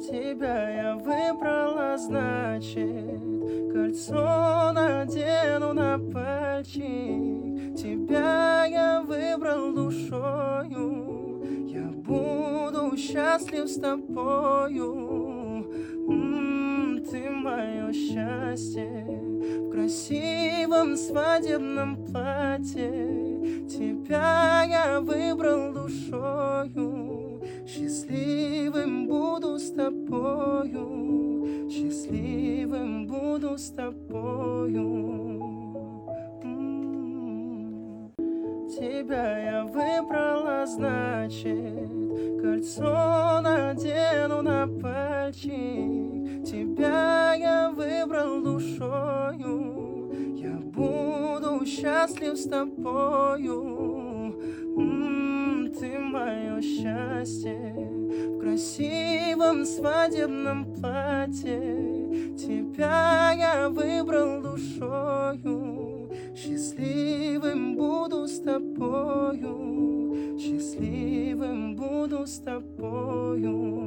Тебя я выбрала, значит, кольцо надену на пальчик. Тебя я выбрал душою, я буду счастлив с тобою. Ты мое счастье в красивом свадебном платье. Тебя я выбрал душою, счастливым буду с тобою, счастливым буду с тобою. Тебя я выбрала, значит, кольцо надену на пальчик. Тебя я выбрал душою, я буду счастлив с тобою. Ты мое счастье в красивом свадебном платье. Тебя я выбрал душою, счастливым буду с тобою, счастливым буду с тобою.